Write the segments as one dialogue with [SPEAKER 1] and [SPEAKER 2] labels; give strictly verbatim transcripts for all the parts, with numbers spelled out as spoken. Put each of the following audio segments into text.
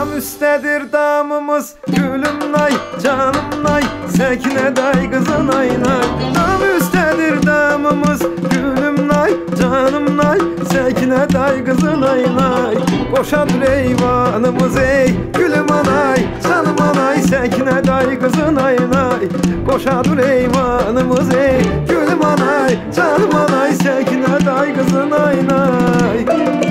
[SPEAKER 1] Dam üstədir damımız, gülüm nay, canım nay, Səkinə day qızın ay nay. Dam üstədir damımız, gülüm nay, canım nay, Səkinə day qızın ay nay. Qoşadır eyvanımız ey, gülüm anay, canım anay, Səkinə day qızın ay nay. Qoşadır eyvanımız ey, gülüm anay, canım anay, Səkinə day qızın ay nay.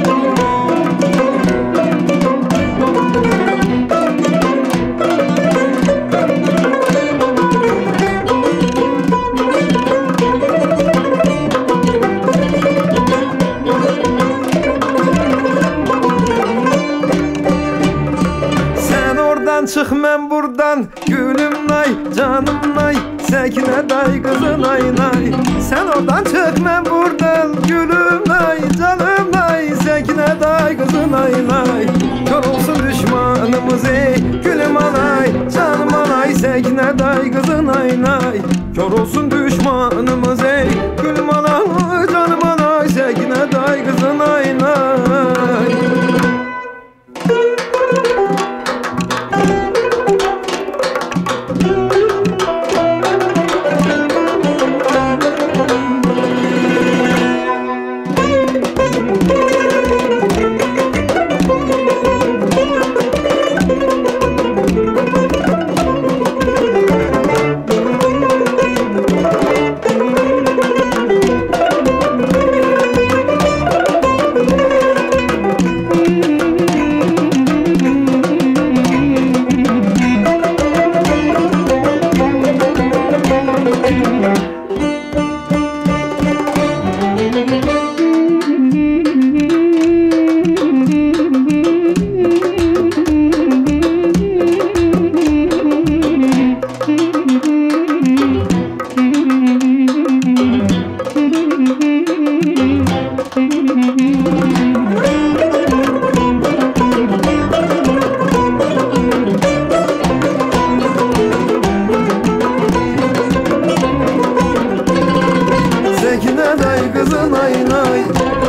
[SPEAKER 1] Çıx mən burdan, gülüm nay, canım nay, Səkinə day qızın ay nay. Sən oradan çıx mən burdan, gülüm nay, canım nay, Səkinə day qızın ay nay. Kör olsun düşmanımız ey, gülüm anay, canım anay, Səkinə day qızın ay nay. Kör olsun düşmanımız ey, gülüm anay, canım anay, Səkinə day qızın ay nay. Səkinə day qızın ay nay,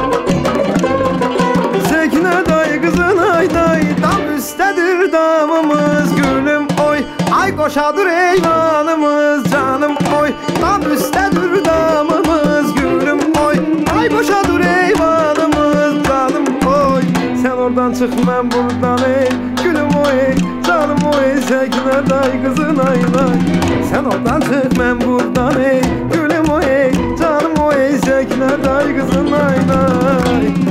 [SPEAKER 1] Səkinə day qızın ay nay. Dam üstədir damımız, gülüm oy, ay qoşadır eyvanımız, canım oy. Dam üstədir damımız, gülüm oy, ay qoşadır eyvanımız, canım oy. Sən oradan çıx mən burdan ey, gülüm oy, canım oy, Səkinə day qızın ay nay. Sən oradan çıx mən burdan ey, gülüm oy, canım oy, Səkinə day qızın ay nay.